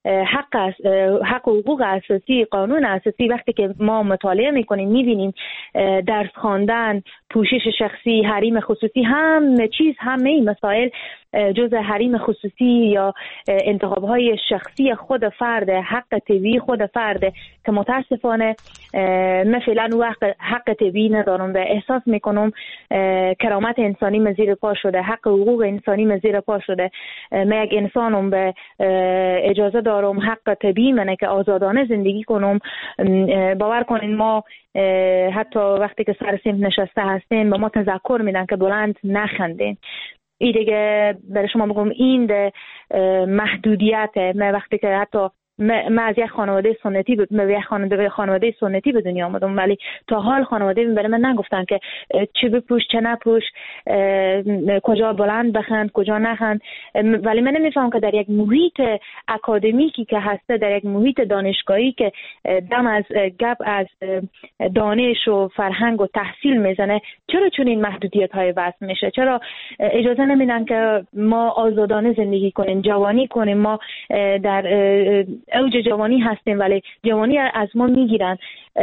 حق و حقوق اساسی، قانون اساسی، وقتی که ما مطالعه میکنیم میبینیم درس خواندن، پوشش شخصی، حریم خصوصی، همه این مسائل جز حریم خصوصی یا انتخاب‌های شخصی خود فرد، حق طبیعی خود فرد که متاسفانه من فعلا حق طبیعی ندارم و احساس میکنم کرامت انسانی مزیر پا شده، حق حقوق انسانی مزیر پا شده. من یک انسانم، به اجازه دارم حق طبیعی منه که آزادانه زندگی کنم. باور کنین ما حتی وقتی که سر سمت نشسته هستیم به ما تذکر میدن که بلند نخندین. این دیگه برای شما بگم این ده محدودیته. من وقتی که حتی من از یک خانواده سنتی به دنیا آمدم، ولی تا حال خانواده برای من نگفتن که چه بپوش چه نپوش، کجا بلند بخند کجا نخند. ولی من نمیفهم که در یک محیط اکادمیکی که هسته، در یک محیط دانشگاهی که دم از گپ از دانش و فرهنگ و تحصیل میزنه، چرا چون این محدودیت های وضع میشه؟ چرا اجازه نمیدن که ما آزادانه زندگی کنیم، جوانی کنیم؟ ما در اوج جوانی هستیم ولی جوانی از ما میگیرن.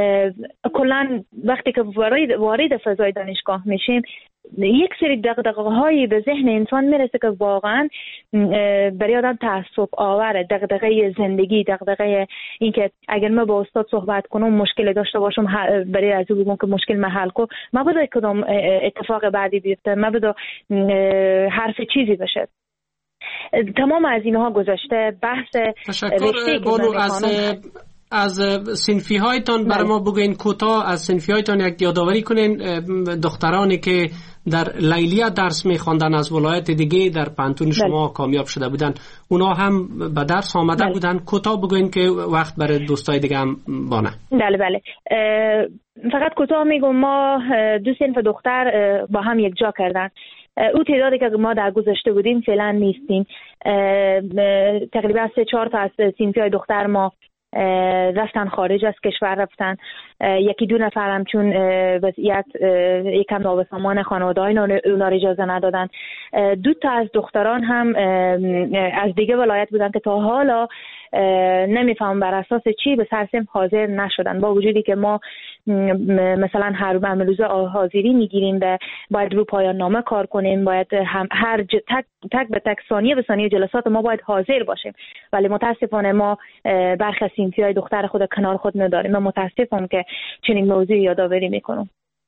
کلا وقتی که وارد فضای دانشگاه میشیم یک سری دغدغه‌هایی به ذهن انسان میرسه که واقعا برای آدم تعصب آوره. دغدغه زندگی، دغدغه این که اگر من با استاد صحبت کنم مشکل داشته باشم، برای از او بگم که مشکل من حل کنم، مبادا کدام اتفاق بعدی بیفته، مبادا حرف چیزی بشه. تمام از اینها گذشته. بحث تشکر بانو. از صنفی هایتان برای ما بگوین کوتاه، از صنفی هایتان یک یادآوری کنین. دخترانی که در لیلیه درس میخواندن از ولایت دیگه در پانتون شما کامیاب شده بودن، اونا هم به درس آمده بودن. کوتاه بگوین که وقت برای دوستای دیگه هم بانه. بله. فقط کوتاه میگم ما 2 صنف دختر با هم یک جا کردن. او تعدادی که ما در گذشته بودیم فعلا نیستیم. تقریبا 3-4 تا از صنفی‌های دختر ما رفتن خارج از کشور رفتن. 1-2 نفر هم چون وضعیت یکم نابسامان خانواده های اونا رو اجازه ندادن. 2 تا از دختران هم از دیگه ولایت بودن که تا حالا نمیفهم بر اساس چی به سرسم حاضر نشدن، با وجودی که ما مثلا هر روز حاضری میگیریم و باید رو پایان نامه کار کنیم، باید هر تک به تک ثانیه به ثانیه جلسات ما باید حاضر باشیم، ولی متاسفانه ما برخی از صنفی‌های دختر خود کنار خود نداریم. من متاسفم که چنین موضوعی یادآوری میکنم.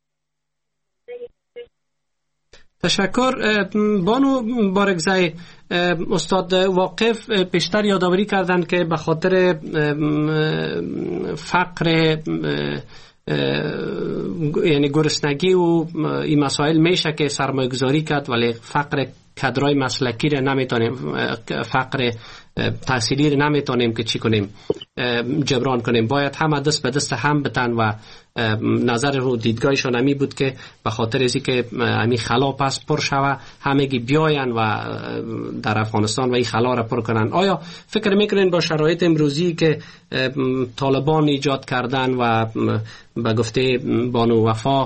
تشکر بانو بارگزای. استاد واقف پیشتر یادآوری کردن که به خاطر فقر یعنی گرسنگی و این مسائل میشه که سرمایه گذاری کرد، ولی فقر کادرای مسلکی را نمیتونیم، فقر تحصیلی را نمیتونیم که چی کنیم جبران کنیم. باید هم دست به دست هم بتن و نظر رو دیدگاهشون همی بود که به خاطر ازی که همی خلا پس پر شوه همگی بیاین و در افغانستان و این خلا را پر کنن. آیا فکر میکنین با شرایط امروزی که طالبان ایجاد کردن و به گفته بانو وفا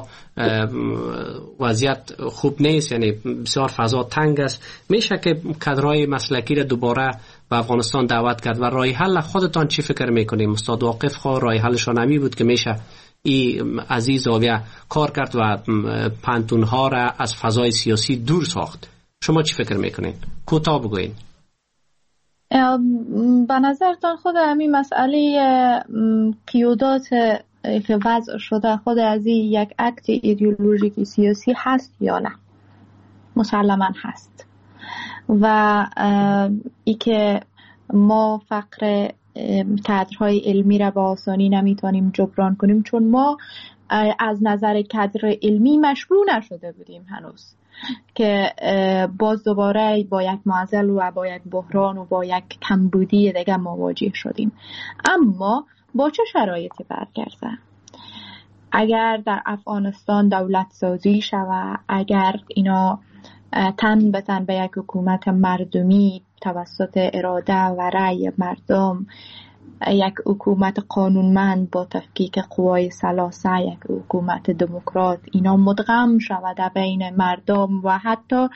وضعیت خوب نیست، یعنی بسیار فضا تنگ است، میشه که کادرای مسلکی را دوباره به افغانستان دعوت کرد؟ و راه حل خودتان چی فکر میکنیم؟ استاد واقف خو راه حلشان همی بود که میشه این عزیز زاویه کار کرد و پانتونها را از فضای سیاسی دور ساخت. شما چی فکر میکنین؟ کوتاه بگوین. به نظرتان خود همین مسئله قیودات که وضع شده خود از این یک اکت ایدئولوژیکی سیاسی هست یا نه؟ مسلما هست. و ای که ما فقر کادرهای علمی را با آسانی نمیتونیم جبران کنیم، چون ما از نظر کادر علمی مشروع نشده بودیم هنوز، که باز دوباره با یک معضل و با یک بحران و با یک کمبودی دیگه مواجه شدیم. اما با چه شرایطی برگرده؟ اگر در افغانستان دولت سازی شود، اگر اینا تن به تن به یک حکومت مردمی توسط اراده و رأی مردم، یک حکومت قانونمند با تفکیک قوای ثلاثه، یک حکومت دموکرات، اینا مدغم شود بین مردم و حتی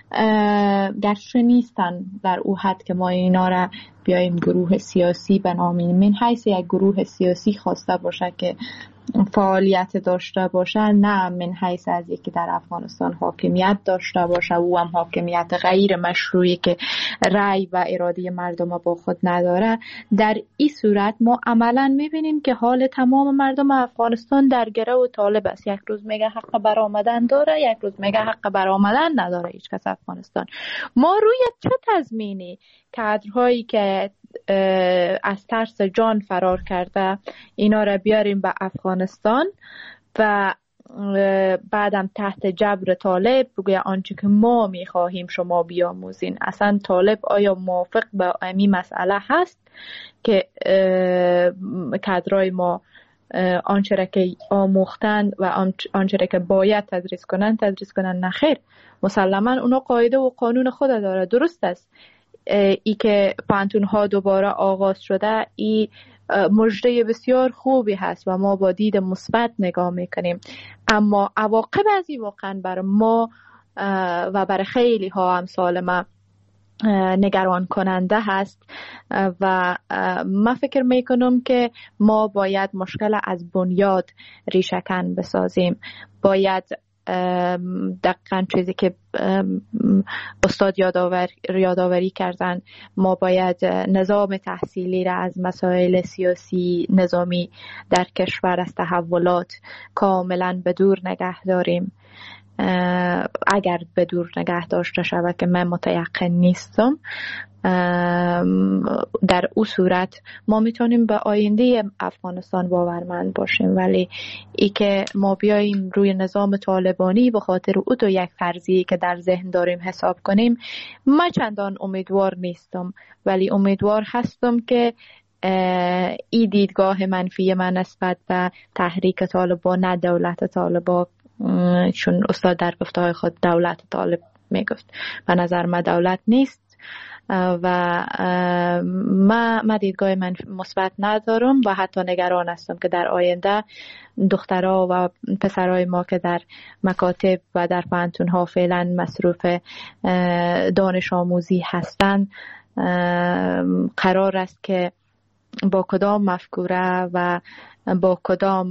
گرچه نیستن در او حد که ما اینا را بیاییم گروه سیاسی بنامیم، من حیث یک گروه سیاسی خواسته باشه که فعالیت داشته باشه، نه من حیث از یکی در افغانستان حاکمیت داشته باشه، او هم حاکمیت غیر مشروعی که رأی و اراده مردم با خود نداره. در این صورت ما عملا میبینیم که حال تمام مردم افغانستان در گره و طالب است. یک روز میگه حق برآمدن داره، یک روز میگه حق برآمدن نداره هیچ کس افغانستان. ما روی چه تضمینی کادرهایی که از ترس جان فرار کرده اینا را بیاریم به افغانستان و بعدم تحت جبر طالب بگوی آنچه که ما میخواهیم شما بیاموزین؟ اصلا طالب آیا موافق به این مسئله هست که کادرای ما آنچه را که آموختند و آنچه را که باید تدریس کنند نخیر. مسلما اونا قاعده و قانون خود داره، درست است. ای که پانتون ها دوباره آغاز شده ای مژده بسیار خوبی هست و ما با دید مثبت نگاه میکنیم، اما عواقب از این واقعا بر ما و برای خیلی ها امثال ما نگران کننده هست و من فکر میکنم که ما باید مشکل از بنیاد ریشه‌کن بسازیم. باید دقیقاً چیزی که استاد یادآوری کردن، ما باید نظام تحصیلی را از مسائل سیاسی نظامی در کشور از تحولات کاملاً به دور نگه داریم. اگر به دور نگه داشته شود که من متیقن نیستم، در او صورت ما میتونیم به آینده افغانستان باورمند باشیم. ولی ای که ما بیاییم روی نظام طالبانی به خاطر او تو یک فرضیه که در ذهن داریم حساب کنیم، من چندان امیدوار نیستم، ولی امیدوار هستم که ای دیدگاه منفی من نسبت به تحریک طالبان نه دولت طالبان، چون استاد در گفته‌های خود دولت طالب میگفت، به نظر من دولت نیست و من دیدگاه من مثبت ندارم و حتی نگران هستم که در آینده دخترها و پسرای ما که در مکاتب و در پانتون ها فعلا مصروف دانش آموزی هستند، قرار است که با کدام مفکوره و با کدام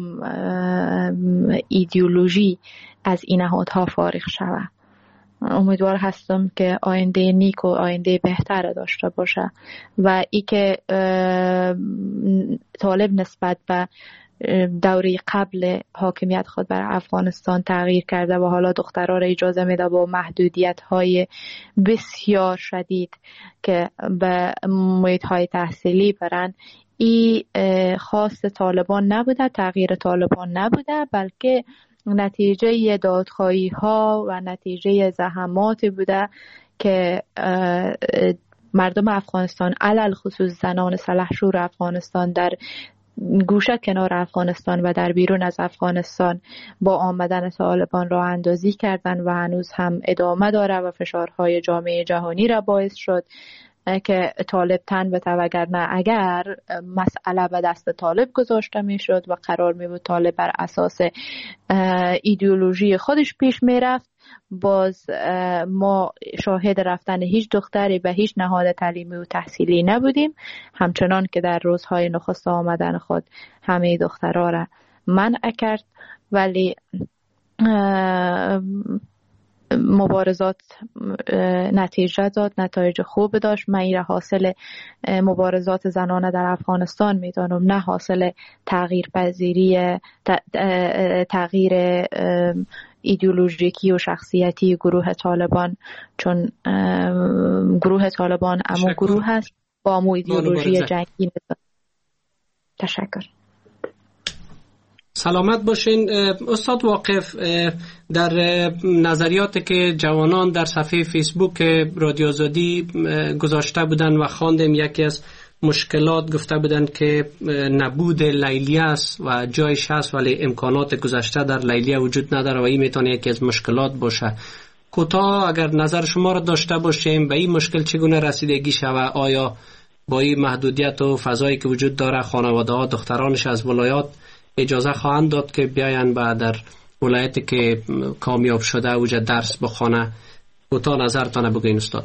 ایدئولوژی از این نهادها فارغ شود. امیدوار هستم که آینده نیک و آینده بهتر داشته باشه و ای که طالب نسبت به دوره قبل حاکمیت خود بر افغانستان تغییر کرده و حالا دخترها را اجازه میده با محدودیت‌های بسیار شدید که به محیط‌های تحصیلی برن. این خاص طالبان نبوده، تغییر طالبان نبوده، بلکه نتیجه دادخواهی ها و نتیجه زحمات بوده که مردم افغانستان، علل خصوص زنان سلحشور افغانستان در گوشه کنار افغانستان و در بیرون از افغانستان با آمدن طالبان راه اندازی کردن و هنوز هم ادامه داره و فشارهای جامعه جهانی را باعث شد که طالب تن بده، وگرنه اگر مسئله به دست طالب گذاشته می شد و قرار می بود طالب بر اساس ایدئولوژی خودش پیش می رفت، باز ما شاهد رفتن هیچ دختری به هیچ نهاد تعلیمی و تحصیلی نبودیم، همچنان که در روزهای نخست آمدن خود همه دخترها را منع کرد. ولی مبارزات نتیجه داد، نتایج خوب داشت. من این حاصل مبارزات زنانه در افغانستان میدانم، نه حاصل تغییر ایدئولوژیکی و شخصیتی گروه طالبان، چون گروه طالبان امو گروه هست با امو ایدئولوژی جنگی. تشکر. سلامت باشین. استاد واقف، در نظریاتی که جوانان در صفحه فیسبوک رادیو آزادی گذاشته بودن و خواندیم، یکی از مشکلات گفته بودن که نبود لیلیه است و جایش هست ولی امکانات گذشته در لیلیه وجود نداره و این میتونه یکی از مشکلات باشه. کوتاه اگر نظر شما را داشته باشیم به این مشکل چگونه رسیدگی شود؟ آیا با این محدودیت و فضایی که وجود داره خانواده ها دخترانش از ولایات اجازه خواهند داد که بیاین و در ولایتی که کامیاب شده اوجه درس بخونه؟ کوتاه نظرتان بگوین استاد.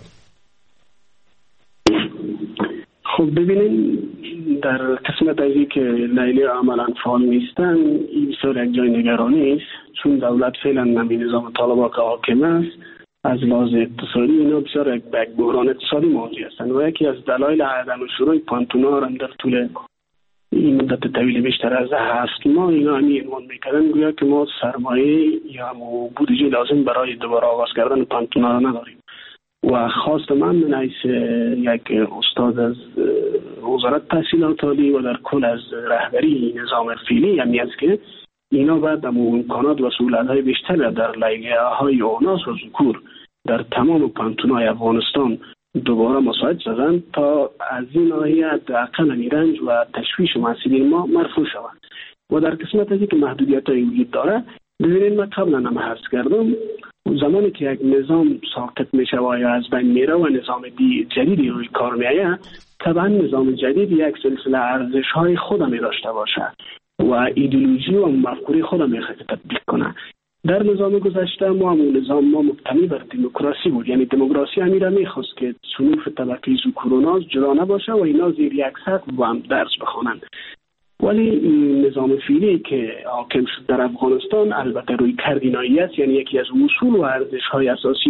خب ببینید، در قسمت از این که لیلیه عملا فعال نیستن این بسیار یک جای نگرانی است، چون دولت فعلا نمی نظام طالبان که حاکم است از لحاظ اقتصادی اینا بسیار یک بحران اقتصادی مواجه هستند و یکی از دلایل عدم شروع پانتونا هم در طول این مدت طویل بیشتر از 7 ماه اینا همی عنوان میکردن گویا که ما سرمایه یا بودجه لازم برای دوباره آغاز کردن پانتونا را نداریم و خواست من حیث یک استاد از وزارت تحصیلات عالی و در کل از رهبری نظام فعلی همی است که اینا باید امکانات و سهولت‌های بیشتر در لیلیه‌های اوناس و ذکور در تمام پانتونای افغانستان دوباره مساعد شدن تا از این ناحیه حداقل رنج و تشویش محصلین ما مرفوع شود. و در قسمت از اینکه محدودیت‌های وجود داره، ببینید من قبلا هم عرض کردم زمانی که یک نظام ساقط میشه و یا از بین میره و نظام جدیدی روی کار میآید، طبعا نظام جدید یک سلسله ارزش‌های خود می داشته باشه و ایدئولوژی و مفکوره خود می تطبیق کنه. در نظام گذشته ما مبتنی بر دموکراسی بود، یعنی دموکراسی همیشه میخواست که صنوف طبقه ذکوروناس جدا نباشه و اینا زیر یک سقف با هم درس بخوانند. ولی نظام فعلی که حاکم شد در افغانستان البته روی کردینایی است، یعنی یکی از اصول و ارزش‌های اساسی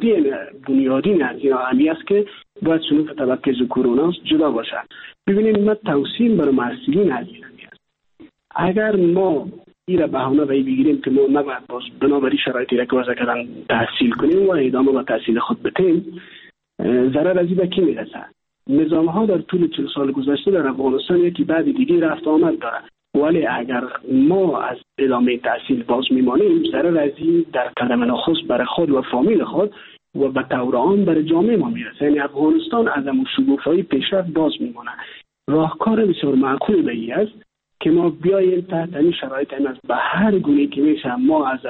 بنیادین از اینا همی است که باید صنوف طبقه ذکوروناس جدا باشه. ببینید من توصیه بر محصلین عزیزم است، اگر ما این بهانه بگیریم که ما نباید باز بنابراین شرایطی را که وضع کردن تحصیل کنیم و ادامه به تحصیل خود بدیم، ضرر از این به کی میرسه؟ نظام ها در طول 40 سال گذشته در افغانستان یکی بعد دیگه رفت آمد داره، ولی اگر ما از ادامه تحصیل باز میمانیم ضرر از این در قدم نخست برای خود و فامیل خود و به طور عام برای جامعه ما میرسه. یعنی افغانستان از اون شگفت‌های پیشرفت باز میمونه. راهکار بسیار معقول به این است که ما بیاییم تحت این شرایط از به هر گونه که میشه ما از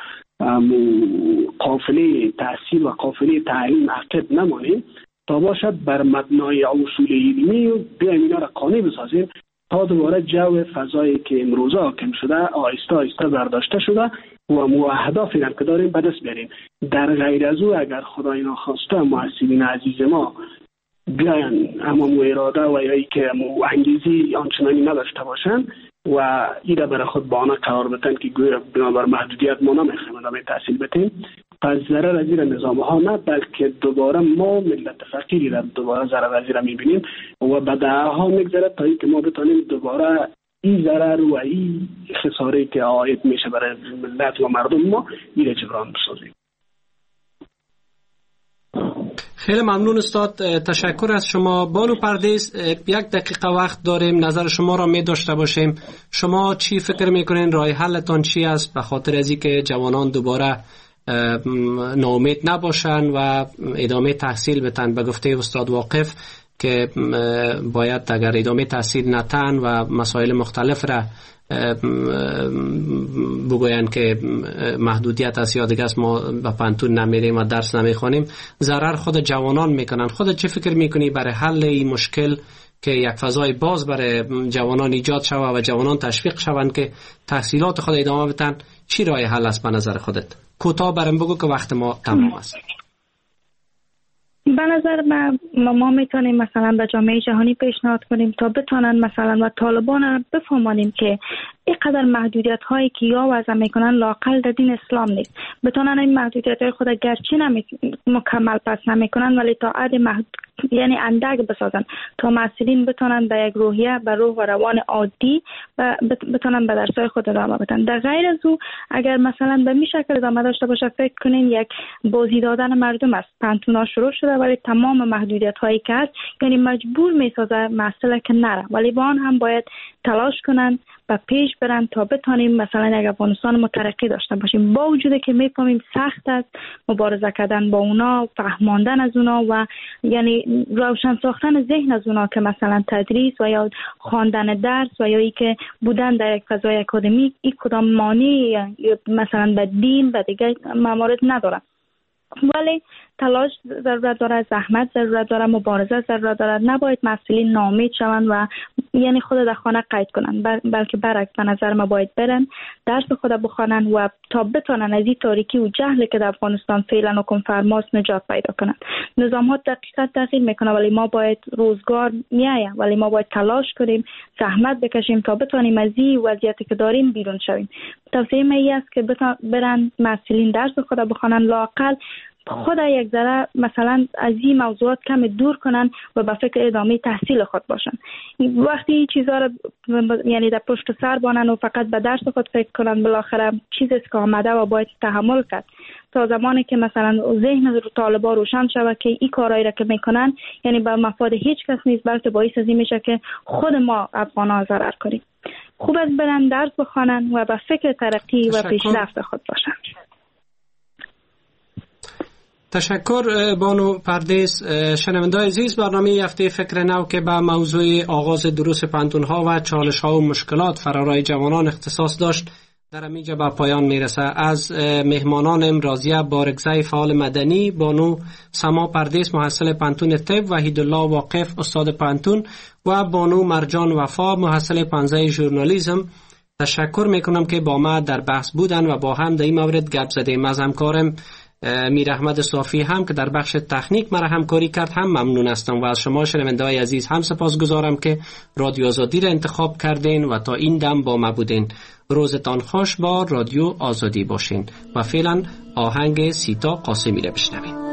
قافله تحصیل و قافله تعلیم عقب نمانیم تا باشد بر مبنای اصول علمی بیاییم اینا را قانع بسازیم تا دوباره جو فضایی که امروزه حاکم شده آهسته آهسته برداشته شده و اهدافی را که داریم به دست بیاریم. در غیر از او اگر خدای ناخواسته محصلین عزیز ما بیاین اما اراده و یا ای که انگیزی آنچنانی نداشته باشن و ایره برای خود بانه قرار بدن که گویا بنابر محدودیت ما نمیخوایم ادامه تحصیل بدیم، پس ضرر از این نظام ها نه بلکه دوباره ما ملت فقیری را دوباره ضرر از این میبینیم و به دهها میگذره تا اینکه ما بتونیم دوباره این ضرر و این خساره که عاید میشه برای ملت و مردم ما ایره جبران بسازیم. خیلی ممنون استاد، تشکر از شما. بانو پردیس، 1 دقیقه وقت داریم، نظر شما را می داشته باشیم. شما چی فکر میکنین؟ راه حلتان چی است به خاطر از اینکه جوانان دوباره ناامید نباشن و ادامه تحصیل بتن؟ به گفته استاد واقف که باید اگر ادامه تحصیل نتن و مسائل مختلف را بگوین که محدودیت است یا دیگه است ما به پانتون نمیریم و درس نمیخوانیم، ضرر خود جوانان میکنن. خودت چه فکر میکنی برای حل این مشکل که یک فضای باز برای جوانان ایجاد شود و جوانان تشویق شوند که تحصیلات خود ادامه بدن؟ چی راه حل است به نظر خودت؟ کوتاه برام بگو که وقت ما تمام است. به نظر ما میتونیم مثلا به جامعه جهانی پیشنهاد کنیم تا بتونن مثلا و طالبان را بفهمانیم که اینقدر محدودیت هایی که یا وضع میکنن لااقل در دین اسلام نیست، بتونن این محدودیت های خود گرچه مکمل پس نمیکنن ولی تا حد یعنی اندک بسازن تا مسئولین بتونن به یک روحیه به روح و روان عادی و بتونن به درسای خود ادامه بدن. در غیر از او اگر مثلا به می شکل ادامه داشته باشه فکر کنین یک بازی دادن مردم است. پانتونا شروع شده ولی تمام محدودیت هایی که هست یعنی مجبور می سازه مسئله که نره، ولی با آن هم باید تلاش کنن و پیش برن تا بتونیم مثلا یک افغانستان مترقی داشته باشیم، با وجودی که میفهمیم سخت است مبارزه کردن با اونا، فهماندن از اونا و یعنی روشن ساختن ذهن از اونا که مثلا تدریس و یا خواندن درس و یا ای که بودن در یک فضای اکادمیک این کدام مانع مثلا به دین و دیگه موارد نداره، ولی تلاش ضرورت داره، زحمت ضرورت داره، مبارزه ضرورت داره. نباید مسئولین ناامید شوند و یعنی خود در خانه قید کنن، بلکه برعکس به نظر ما باید برن درس خود بخوانن و تا بتونن از این تاریکی و جهلی که در افغانستان فعلا حکم فرماست نجات پیدا کنن. نظام ها دقیقاً تغییر میکنه ولی ما باید روزگار میایه ولی ما باید تلاش کنیم، زحمت بکشیم تا بتونیم از این وضعیتی که داریم بیرون شویم. توصیه من است که برن مسئولین درس خود بخوانن، لااقل خود یک ذره مثلا از این موضوعات کم دور کنن و به فکر ادامه تحصیل خود باشن. وقتی این چیزا رو یعنی در پشت سر بانن و فقط به درس خود فکر کنن بالاخره چیزی که آمده و باید تحمل کرد تا زمانی که مثلا ذهن طالبا روشن شود که این کارایی را که میکنن یعنی به مفاد هیچ کس نیست بلکه باعث از این میشه که خود ما افغانا ضرر کنیم. خوب است برن درس بخوانن و به فکر ترقی و پیشرفت خود باشن. تشکر بانو پردیس. شنونده‌های عزیز، برنامه هفته فکر نو که به موضوع آغاز دروس پانتون‌ها و چالش‌ها و مشکلات فرارای جوانان اختصاص داشت در اینجا به پایان میرسه. از مهمانان امروزی بارگزای فعال مدنی بانو سما پردیس محصل پانتون طب، وحیدالله واقف استاد پانتون و بانو مرجان وفا محصل پانزه ژورنالیسم تشکر میکنم که با ما در بحث بودن و با هم در این مورد گپ زدیم. از همکارم میر احمد صافی هم که در بخش تکنیک مرا همکاری کرد هم ممنون هستم و از شما شنونده‌های عزیز هم سپاسگزارم که رادیو آزادی را انتخاب کردین و تا این دم با ما بودین. روزتان خوش با رادیو آزادی باشین و فعلا آهنگ سیتا قاسمی را بشنوین.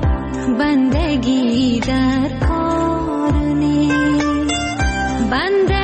بندگی در کار نیست.